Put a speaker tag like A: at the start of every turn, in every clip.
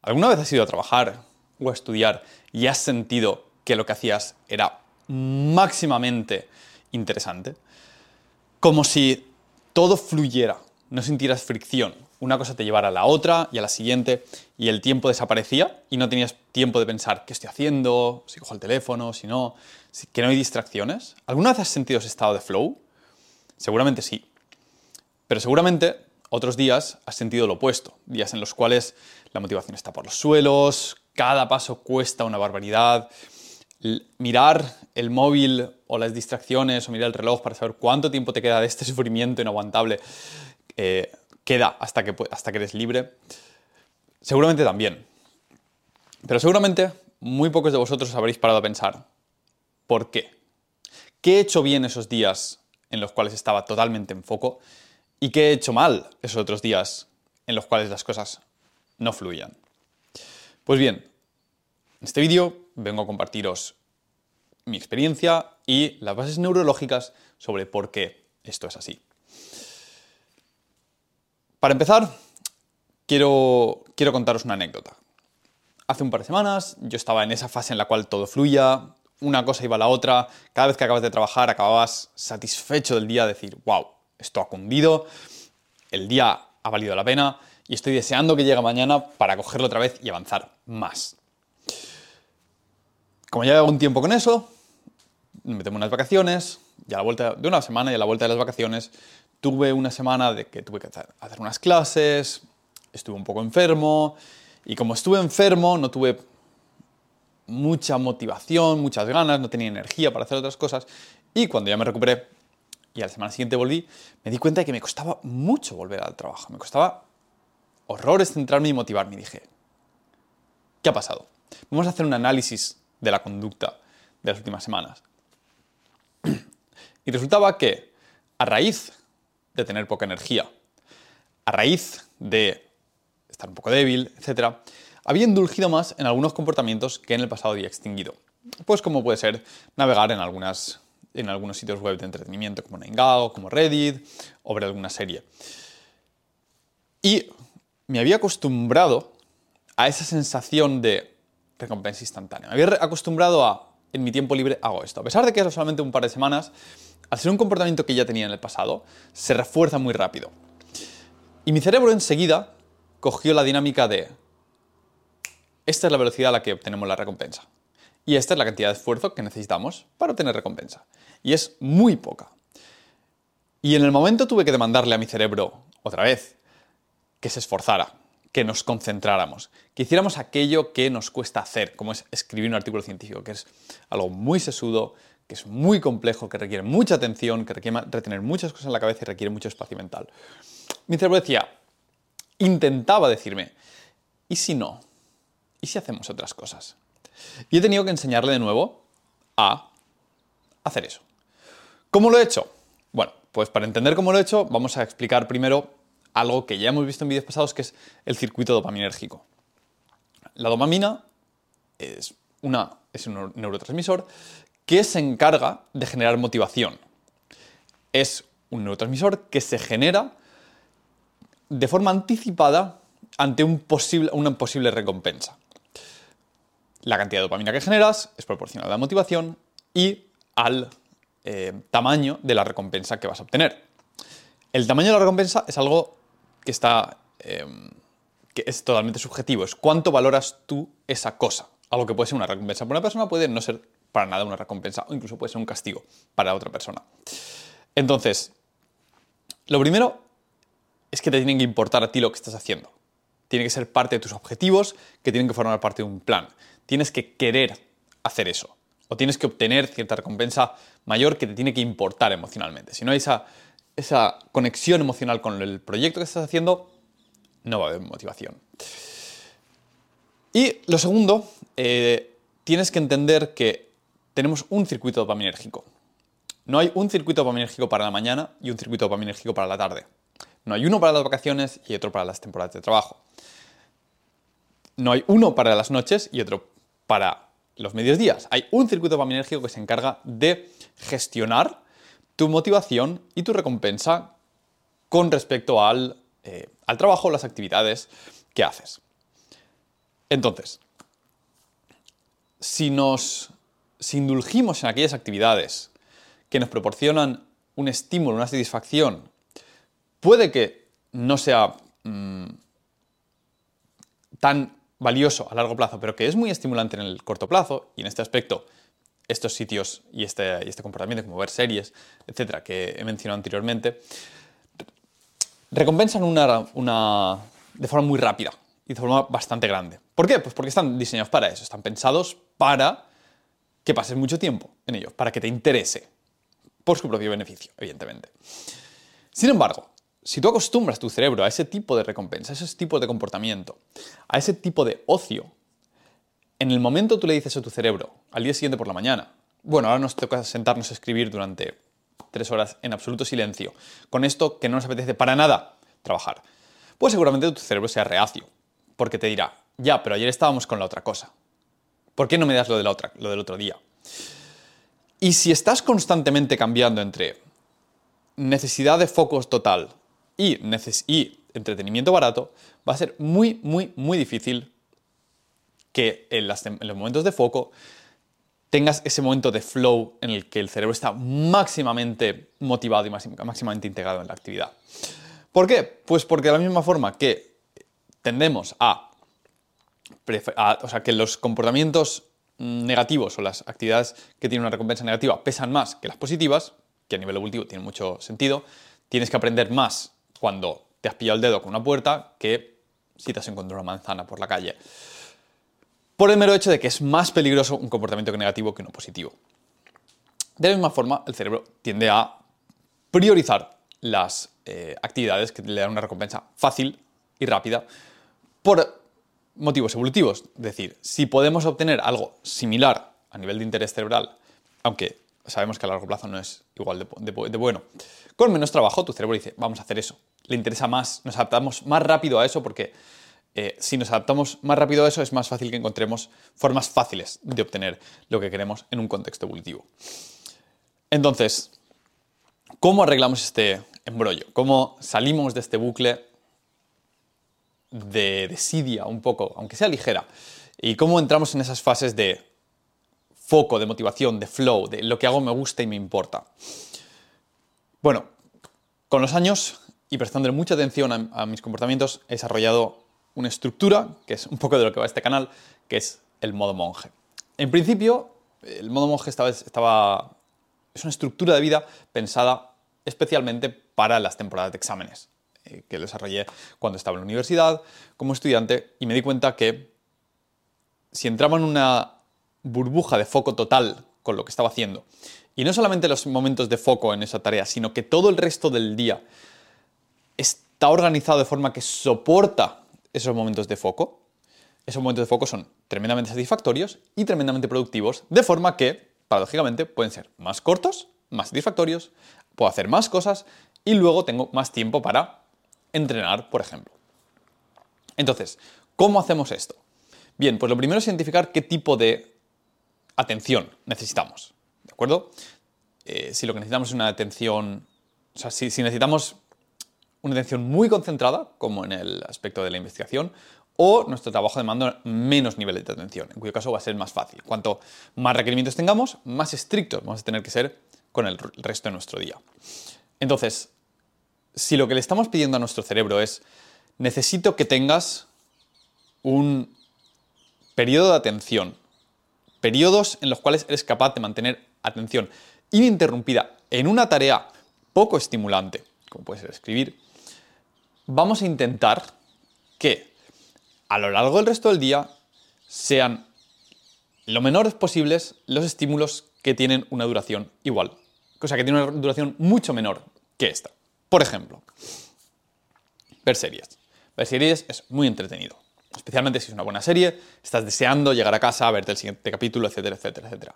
A: ¿Alguna vez has ido a trabajar o a estudiar y has sentido que lo que hacías era máximamente interesante? Como si todo fluyera, no sintieras fricción. Una cosa te llevara a la otra y a la siguiente y el tiempo desaparecía y no tenías tiempo de pensar qué estoy haciendo, si cojo el teléfono, si no, que no hay distracciones. ¿Alguna vez has sentido ese estado de flow? Seguramente sí. Pero seguramente otros días has sentido lo opuesto. Días en los cuales la motivación está por los suelos, cada paso cuesta una barbaridad. Mirar el móvil o las distracciones o mirar el reloj para saber cuánto tiempo te queda de este sufrimiento inaguantable queda hasta que eres libre. Seguramente también. Pero seguramente muy pocos de vosotros os habréis parado a pensar ¿por qué? ¿Qué he hecho bien esos días en los cuales estaba totalmente en foco? ¿Y qué he hecho mal esos otros días en los cuales las cosas no fluían? Pues bien, en este vídeo vengo a compartiros mi experiencia y las bases neurológicas sobre por qué esto es así. Para empezar, quiero contaros una anécdota. Hace un par de semanas yo estaba en esa fase en la cual todo fluía, una cosa iba a la otra, cada vez que acabas de trabajar acababas satisfecho del día, decir, wow, esto ha cundido, el día ha valido la pena y estoy deseando que llegue mañana para cogerlo otra vez y avanzar más. Como ya llevo un tiempo con eso, me tomé unas vacaciones y a la vuelta de una semana y a la vuelta de las vacaciones tuve una semana de que tuve que hacer unas clases, estuve un poco enfermo y como estuve enfermo no tuve mucha motivación, muchas ganas, no tenía energía para hacer otras cosas y cuando ya me recuperé y a la semana siguiente volví, me di cuenta de que me costaba mucho volver al trabajo, me costaba horrores centrarme y motivarme y dije, ¿qué ha pasado? Vamos a hacer un análisis de la conducta de las últimas semanas. Y resultaba que a raíz de tener poca energía, a raíz de estar un poco débil, etc., había indulgido más en algunos comportamientos que en el pasado había extinguido. Pues como puede ser navegar en algunos sitios web de entretenimiento como Ninjago, como Reddit, o ver alguna serie. Y me había acostumbrado a esa sensación de recompensa instantánea. Me había acostumbrado a, en mi tiempo libre, hago esto. A pesar de que era solamente un par de semanas, al ser un comportamiento que ya tenía en el pasado, se refuerza muy rápido. Y mi cerebro enseguida cogió la dinámica de esta es la velocidad a la que obtenemos la recompensa. Y esta es la cantidad de esfuerzo que necesitamos para obtener recompensa. Y es muy poca. Y en el momento tuve que demandarle a mi cerebro, otra vez, que se esforzara, que nos concentráramos, que hiciéramos aquello que nos cuesta hacer, como es escribir un artículo científico, que es algo muy sesudo, que es muy complejo, que requiere mucha atención, que requiere retener muchas cosas en la cabeza y requiere mucho espacio mental. Mi cerebro intentaba decirme, ¿y si no? ¿Y si hacemos otras cosas? Y he tenido que enseñarle de nuevo a hacer eso. ¿Cómo lo he hecho? Bueno, pues para entender cómo lo he hecho, vamos a explicar primero algo que ya hemos visto en vídeos pasados, que es el circuito dopaminérgico. La dopamina es un neurotransmisor que se encarga de generar motivación. Es un neurotransmisor que se genera de forma anticipada ante una posible recompensa. La cantidad de dopamina que generas es proporcional a la motivación y al tamaño de la recompensa que vas a obtener. El tamaño de la recompensa es algo que es totalmente subjetivo. Es cuánto valoras tú esa cosa. Algo que puede ser una recompensa para una persona puede no ser para nada una recompensa o incluso puede ser un castigo para otra persona. Entonces, lo primero es que te tienen que importar a ti lo que estás haciendo. Tiene que ser parte de tus objetivos, que tienen que formar parte de un plan. Tienes que querer hacer eso. O tienes que obtener cierta recompensa mayor que te tiene que importar emocionalmente. Si no hay esa conexión emocional con el proyecto que estás haciendo, no va a haber motivación. Y lo segundo, tienes que entender que tenemos un circuito dopaminérgico. No hay un circuito dopaminérgico para la mañana y un circuito dopaminérgico para la tarde. No hay uno para las vacaciones y otro para las temporadas de trabajo. No hay uno para las noches y otro para los medios días. Hay un circuito dopaminérgico que se encarga de gestionar tu motivación y tu recompensa con respecto al trabajo o las actividades que haces. Entonces, si indulgimos en aquellas actividades que nos proporcionan un estímulo, una satisfacción, puede que no sea tan valioso a largo plazo, pero que es muy estimulante en el corto plazo, y en este aspecto, estos sitios y este comportamiento, como ver series, etcétera, que he mencionado anteriormente, recompensan de forma muy rápida y de forma bastante grande. ¿Por qué? Pues porque están diseñados para eso, están pensados para que pases mucho tiempo en ellos, para que te interese, por su propio beneficio, evidentemente. Sin embargo, si tú acostumbras tu cerebro a ese tipo de recompensa, a ese tipo de comportamiento, a ese tipo de ocio, en el momento tú le dices a tu cerebro, al día siguiente por la mañana, bueno, ahora nos toca sentarnos a escribir durante 3 horas en absoluto silencio, con esto que no nos apetece para nada trabajar, pues seguramente tu cerebro sea reacio, porque te dirá, ya, pero ayer estábamos con la otra cosa. ¿Por qué no me das lo del otro día? Y si estás constantemente cambiando entre necesidad de focus total y entretenimiento barato, va a ser muy, muy, muy difícil que en los momentos de foco tengas ese momento de flow en el que el cerebro está máximamente motivado y máximamente integrado en la actividad. ¿Por qué? Pues porque de la misma forma que tendemos o sea, que los comportamientos negativos o las actividades que tienen una recompensa negativa pesan más que las positivas, que a nivel evolutivo tiene mucho sentido, tienes que aprender más cuando te has pillado el dedo con una puerta que si te has encontrado una manzana por la calle. Por el mero hecho de que es más peligroso un comportamiento negativo que uno positivo. De la misma forma, el cerebro tiende a priorizar las actividades que le dan una recompensa fácil y rápida por motivos evolutivos. Es decir, si podemos obtener algo similar a nivel de interés cerebral, aunque sabemos que a largo plazo no es igual de bueno, con menos trabajo tu cerebro dice, vamos a hacer eso. Le interesa más, nos adaptamos más rápido a eso porque si nos adaptamos más rápido a eso es más fácil que encontremos formas fáciles de obtener lo que queremos en un contexto evolutivo. Entonces, ¿cómo arreglamos este embrollo? ¿Cómo salimos de este bucle de desidia un poco, aunque sea ligera? ¿Y cómo entramos en esas fases de foco, de motivación, de flow, de lo que hago me gusta y me importa? Bueno, con los años y prestando mucha atención a mis comportamientos, he desarrollado una estructura, que es un poco de lo que va este canal, que es el modo monje. En principio, el modo monje es una estructura de vida pensada especialmente para las temporadas de exámenes, que lo desarrollé cuando estaba en la universidad como estudiante, y me di cuenta que si entraba en una burbuja de foco total con lo que estaba haciendo, y no solamente los momentos de foco en esa tarea, sino que todo el resto del día está organizado de forma que soporta esos momentos de foco, esos momentos de foco son tremendamente satisfactorios y tremendamente productivos, de forma que, paradójicamente, pueden ser más cortos, más satisfactorios, puedo hacer más cosas y luego tengo más tiempo para entrenar, por ejemplo. Entonces, ¿cómo hacemos esto? Bien, pues lo primero es identificar qué tipo de atención necesitamos, ¿de acuerdo? Si lo que necesitamos es una atención, o sea, si necesitamos una atención muy concentrada, como en el aspecto de la investigación, o nuestro trabajo demanda menos niveles de atención, en cuyo caso va a ser más fácil. Cuanto más requerimientos tengamos, más estrictos vamos a tener que ser con el resto de nuestro día. Entonces, si lo que le estamos pidiendo a nuestro cerebro es necesito que tengas un periodo de atención, periodos en los cuales eres capaz de mantener atención ininterrumpida en una tarea poco estimulante, como puede ser escribir, vamos a intentar que a lo largo del resto del día sean lo menores posibles los estímulos que tienen una duración igual. O sea, que tienen una duración mucho menor que esta. Por ejemplo, ver series. Ver series es muy entretenido. Especialmente si es una buena serie, estás deseando llegar a casa, verte el siguiente capítulo, etcétera, etcétera, etcétera.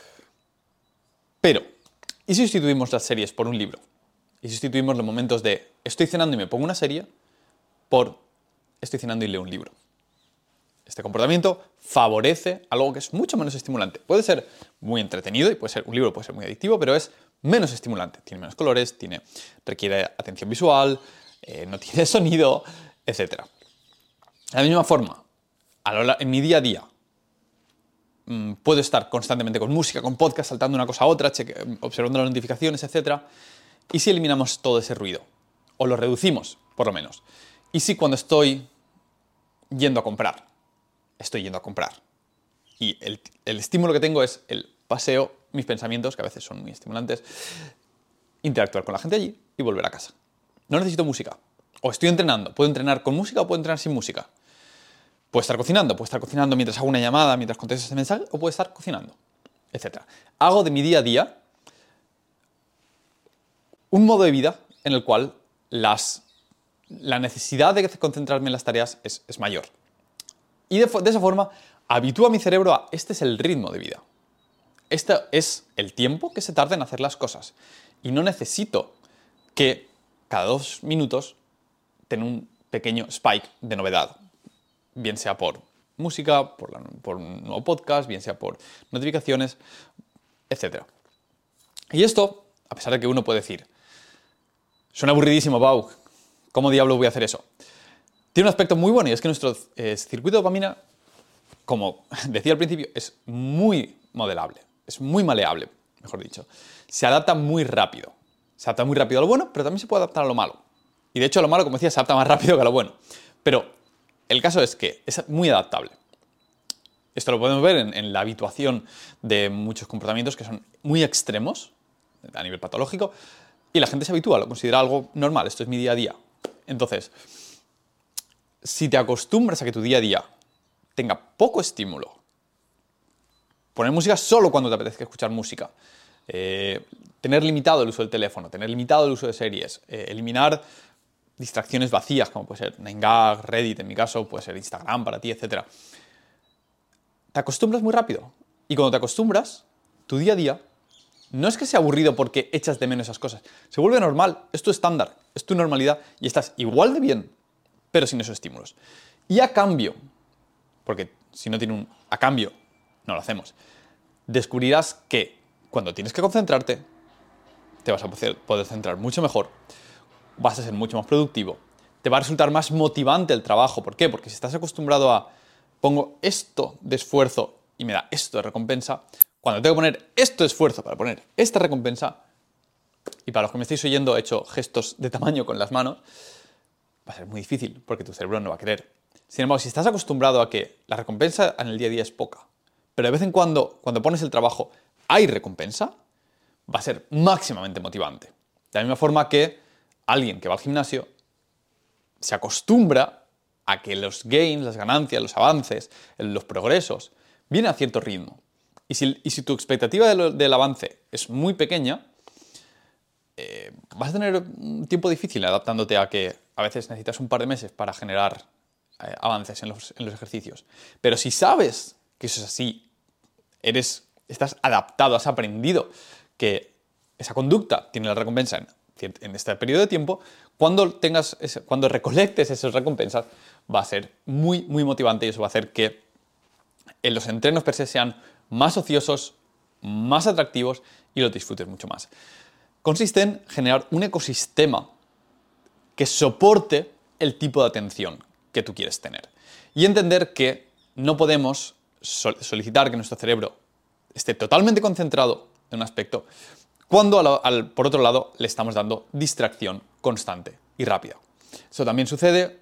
A: Pero, ¿y si sustituimos las series por un libro? Y sustituimos los momentos de estoy cenando y me pongo una serie por estoy cenando y leo un libro. Este comportamiento favorece algo que es mucho menos estimulante. Puede ser muy entretenido y un libro puede ser muy adictivo, pero es menos estimulante. Tiene menos colores, requiere atención visual, no tiene sonido, etc. De la misma forma, en mi día a día puedo estar constantemente con música, con podcast, saltando una cosa a otra, observando las notificaciones, etc. ¿Y si eliminamos todo ese ruido? O lo reducimos, por lo menos. ¿Y si cuando estoy yendo a comprar, y el estímulo que tengo es el paseo, mis pensamientos, que a veces son muy estimulantes, interactuar con la gente allí y volver a casa? No necesito música. O estoy entrenando. ¿Puedo entrenar con música o puedo entrenar sin música? Puedo estar cocinando mientras hago una llamada, mientras contesto ese mensaje, o puedo estar cocinando, etc. Hago de mi día a día un modo de vida en el cual la necesidad de concentrarme en las tareas es mayor. Y de esa forma habitúo a mi cerebro a este es el ritmo de vida. Este es el tiempo que se tarda en hacer las cosas. Y no necesito que cada 2 minutos tenga un pequeño spike de novedad. Bien sea por música, por un nuevo podcast, bien sea por notificaciones, etc. Y esto, a pesar de que uno puede decir, suena aburridísimo, Pau, ¿cómo diablos voy a hacer eso? Tiene un aspecto muy bueno y es que nuestro circuito de dopamina, como decía al principio, es muy modelable, es muy maleable, mejor dicho. Se adapta muy rápido. Se adapta muy rápido a lo bueno, pero también se puede adaptar a lo malo. Y de hecho a lo malo, como decía, se adapta más rápido que a lo bueno. Pero el caso es que es muy adaptable. Esto lo podemos ver en la habituación de muchos comportamientos que son muy extremos a nivel patológico y la gente se habitúa, lo considera algo normal, esto es mi día a día. Entonces, si te acostumbras a que tu día a día tenga poco estímulo, poner música solo cuando te apetezca escuchar música, tener limitado el uso del teléfono, tener limitado el uso de series, eliminar distracciones vacías, como puede ser 9gag, Reddit, en mi caso, puede ser Instagram para ti, etc. Te acostumbras muy rápido. Y cuando te acostumbras, tu día a día no es que sea aburrido porque echas de menos esas cosas. Se vuelve normal, es tu estándar, es tu normalidad y estás igual de bien, pero sin esos estímulos. Y a cambio, porque si no tiene un a cambio, no lo hacemos, descubrirás que cuando tienes que concentrarte, te vas a poder centrar mucho mejor, vas a ser mucho más productivo, te va a resultar más motivante el trabajo. ¿Por qué? Porque si estás acostumbrado a pongo esto de esfuerzo y me da esto de recompensa, cuando tengo que poner esto de esfuerzo para poner esta recompensa, y para los que me estáis oyendo he hecho gestos de tamaño con las manos, va a ser muy difícil porque tu cerebro no va a querer. Sin embargo, si estás acostumbrado a que la recompensa en el día a día es poca, pero de vez en cuando pones el trabajo, hay recompensa, va a ser máximamente motivante. De la misma forma que alguien que va al gimnasio se acostumbra a que los gains, las ganancias, los avances, los progresos, vienen a cierto ritmo. Y si tu expectativa del avance es muy pequeña, vas a tener un tiempo difícil adaptándote a que a veces necesitas un par de meses para generar avances en los ejercicios. Pero si sabes que eso es así, estás adaptado, has aprendido que esa conducta tiene la recompensa en este periodo de tiempo, cuando recolectes esas recompensas va a ser muy, muy motivante y eso va a hacer que los entrenos per se sean más ociosos, más atractivos y los disfrutes mucho más. Consiste en generar un ecosistema que soporte el tipo de atención que tú quieres tener. Y entender que no podemos solicitar que nuestro cerebro esté totalmente concentrado en un aspecto cuando por otro lado le estamos dando distracción constante y rápida. Eso también sucede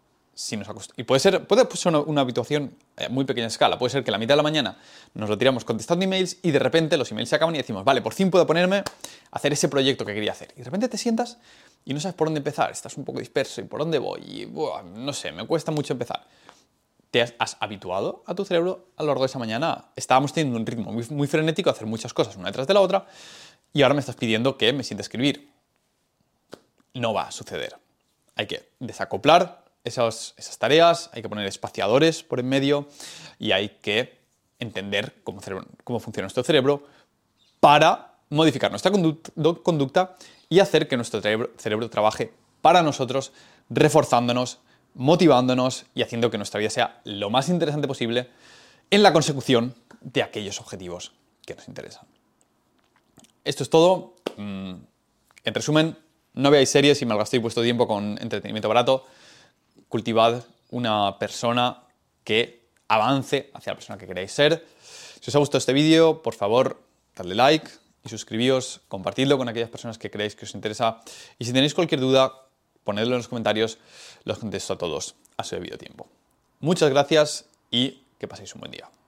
A: y puede ser una habituación a muy pequeña escala. Puede ser que a la mitad de la mañana nos lo tiramos contestando emails y de repente los emails se acaban y decimos, vale, por fin puedo ponerme a hacer ese proyecto que quería hacer. Y de repente te sientas y no sabes por dónde empezar, estás un poco disperso y por dónde voy y no sé, me cuesta mucho empezar. ¿Te has habituado a tu cerebro a lo largo de esa mañana? Estábamos teniendo un ritmo muy, muy frenético, hacer muchas cosas una detrás de la otra y ahora me estás pidiendo que me siente a escribir. No va a suceder. Hay que desacoplar esas tareas, hay que poner espaciadores por en medio y hay que entender cómo funciona nuestro cerebro para modificar nuestra conducta y hacer que nuestro cerebro trabaje para nosotros, reforzándonos, motivándonos y haciendo que nuestra vida sea lo más interesante posible en la consecución de aquellos objetivos que nos interesan. Esto es todo. En resumen, no veáis series y malgastéis vuestro tiempo con entretenimiento barato. Cultivad una persona que avance hacia la persona que queréis ser. Si os ha gustado este vídeo, por favor, dadle like y suscribíos, compartidlo con aquellas personas que creéis que os interesa. Y si tenéis cualquier duda, ponedlo en los comentarios, los contesto a todos a su debido tiempo. Muchas gracias y que paséis un buen día.